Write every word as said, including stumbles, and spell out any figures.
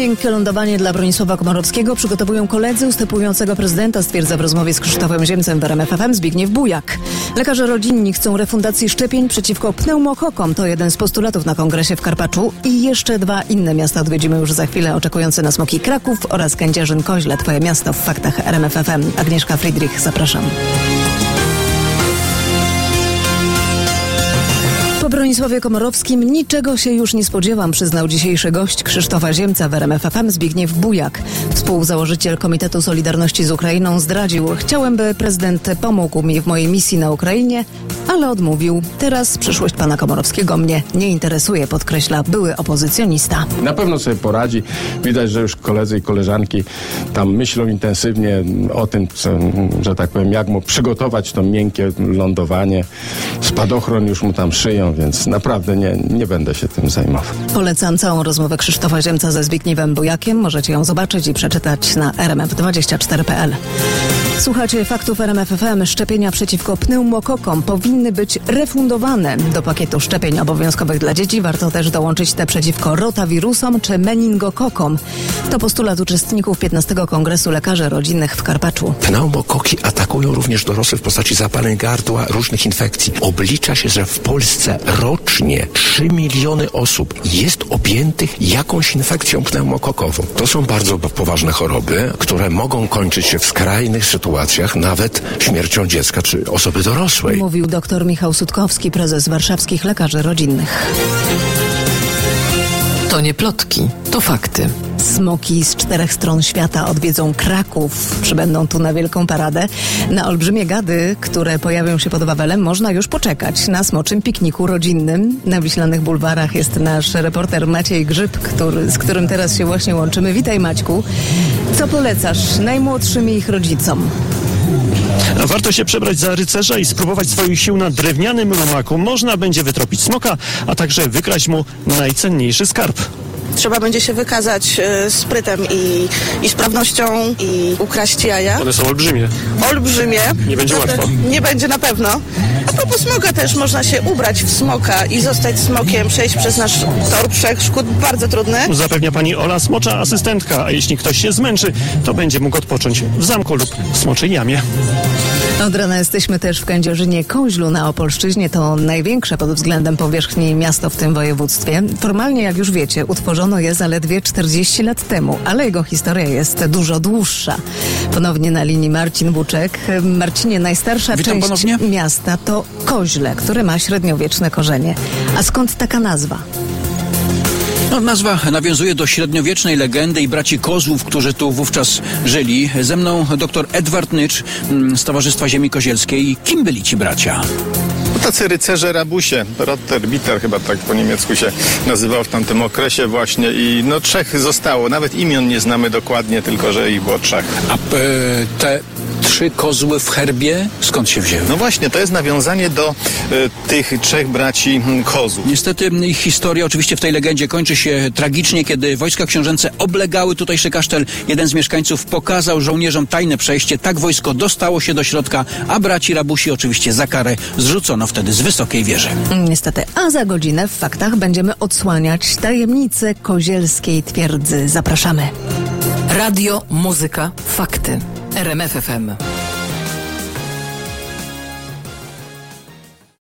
Miękkie lądowanie dla Bronisława Komorowskiego przygotowują koledzy ustępującego prezydenta, stwierdza w rozmowie z Krzysztofem Ziemcem w R M F F M Zbigniew Bujak. Lekarze rodzinni chcą refundacji szczepień przeciwko pneumokokom. To jeden z postulatów na kongresie w Karpaczu. I jeszcze dwa inne miasta odwiedzimy już za chwilę, oczekujące na smoki Kraków oraz Kędzierzyn-Koźle. Twoje miasto w faktach R M F F M. Agnieszka Friedrich, zapraszam. Po Bronisławie Komorowskim niczego się już nie spodziewam, przyznał dzisiejszy gość Krzysztofa Ziemca w R M F F M Zbigniew Bujak. Współzałożyciel Komitetu Solidarności z Ukrainą zdradził: chciałem, by prezydent pomógł mi w mojej misji na Ukrainie, ale odmówił. Teraz przyszłość pana Komorowskiego mnie nie interesuje, podkreśla były opozycjonista. Na pewno sobie poradzi. Widać, że już koledzy i koleżanki tam myślą intensywnie o tym, co, że tak powiem, jak mu przygotować to miękkie lądowanie. Spadochron już mu tam szyją, więc naprawdę nie, nie będę się tym zajmował. Polecam całą rozmowę Krzysztofa Ziemca ze Zbigniewem Bujakiem. Możecie ją zobaczyć i przeczytać na r m f dwadzieścia cztery kropka p l. Słuchajcie faktów R M F F M. Szczepienia przeciwko pneumokokom powinny być refundowane. Do pakietu szczepień obowiązkowych dla dzieci warto też dołączyć te przeciwko rotawirusom czy meningokokom. To postulat uczestników piętnastego Kongresu Lekarzy Rodzinnych w Karpaczu. Pneumokoki atakują również dorosłych w postaci zapaleń gardła, różnych infekcji. Oblicza się, że w Polsce rocznie trzy miliony osób jest objętych jakąś infekcją pneumokokową. To są bardzo poważne choroby, które mogą kończyć się w skrajnych sytuacjach, nawet śmiercią dziecka czy osoby dorosłej. Mówił dr Michał Sutkowski, prezes Warszawskich Lekarzy Rodzinnych. To nie plotki, to fakty. Smoki z czterech stron świata odwiedzą Kraków. Przybędą tu na wielką paradę. Na olbrzymie gady, które pojawią się pod Wawelem, można już poczekać na smoczym pikniku rodzinnym. Na wiślanych bulwarach jest nasz reporter Maciej Grzyb, który, z którym teraz się właśnie łączymy. Witaj, Maćku. Co polecasz najmłodszym i ich rodzicom? Warto się przebrać za rycerza i spróbować swoich sił na drewnianym rumaku. Można będzie wytropić smoka, a także wykraść mu najcenniejszy skarb. Trzeba będzie się wykazać y, sprytem i, i sprawnością i ukraść jaja. One są olbrzymie. Olbrzymie. Nie będzie Naprawdę łatwo. Nie będzie na pewno. A propos smoka też można się ubrać w smoka i zostać smokiem, przejść przez nasz tor przeszkód. Bardzo trudny. Zapewnia pani Ola, smocza asystentka, a jeśli ktoś się zmęczy, to będzie mógł odpocząć w zamku lub w smoczej jamie. Od rana jesteśmy też w Kędzierzynie-Koźlu na Opolszczyźnie. To największe pod względem powierzchni miasto w tym województwie. Formalnie, jak już wiecie, utworzono je zaledwie czterdzieści lat temu, ale jego historia jest dużo dłuższa. Ponownie na linii Marcin Buczek. Marcinie, najstarsza Witam część ponownie. miasta to Koźle, które ma średniowieczne korzenie. A skąd taka nazwa? No, nazwa nawiązuje do średniowiecznej legendy i braci Kozłów, którzy tu wówczas żyli. Ze mną dr Edward Nycz z Towarzystwa Ziemi Kozielskiej. Kim byli ci bracia? Tacy rycerze rabusie, Rotter, Bitter chyba tak po niemiecku się nazywał w tamtym okresie właśnie i no trzech zostało, nawet imion nie znamy dokładnie, tylko że ich było trzech. A e, te trzy kozły w herbie skąd się wzięły? No właśnie, to jest nawiązanie do y, tych trzech braci Kozłów. Niestety ich historia oczywiście w tej legendzie kończy się tragicznie, kiedy wojska książęce oblegały tutejszy kasztel. Jeden z mieszkańców pokazał żołnierzom tajne przejście, tak wojsko dostało się do środka, a braci rabusi oczywiście za karę zrzucono wtedy z wysokiej wieży. Niestety, a za godzinę w faktach będziemy odsłaniać tajemnicę kozielskiej twierdzy. Zapraszamy. Radio, muzyka, fakty. R M F F M.